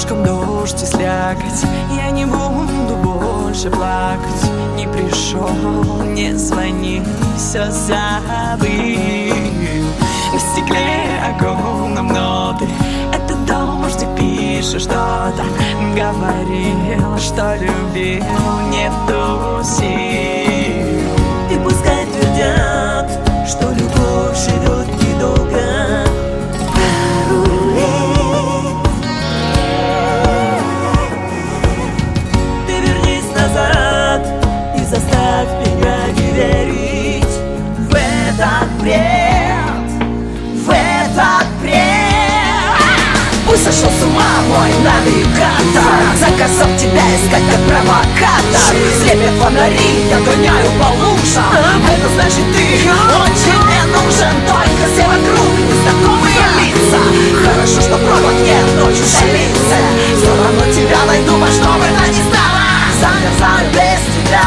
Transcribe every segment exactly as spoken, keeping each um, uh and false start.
окошком дождь и слякоть. Я не буду больше плакать. Не пришел, не звони, все забыл. На стекле огромном ноты. Это дождик пишет что-то. Говорил, что любил, нету сил. И пускай твердят, что любовь живет недолго. Пару лет. Ты вернись назад и заставь меня не верить в этот бред, в этот бред. Пусть сошел с ума мой навигатор, заказал тебя искать как провокатор. Слепят фонари, я гоняю по лужам. Это значит ты очень мне нужен. Только все вокруг незнакомые лица. Хорошо, что провод нет, ночью шалится. Все равно тебя найду во что бы то ни стало. Замерзаю без тебя.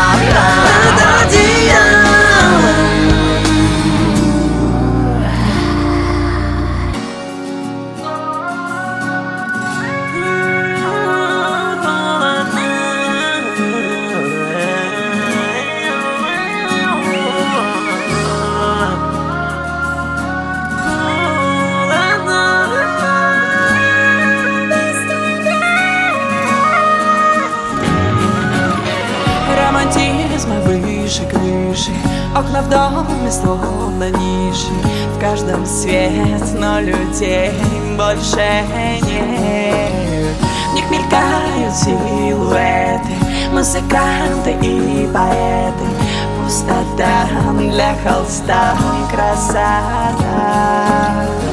Романтизма выше крыши. Окна в доме словно ниши. В каждом свет, но людей больше нет. В них мелькают силуэты, музыканты и поэты. Пустота для холста, красота.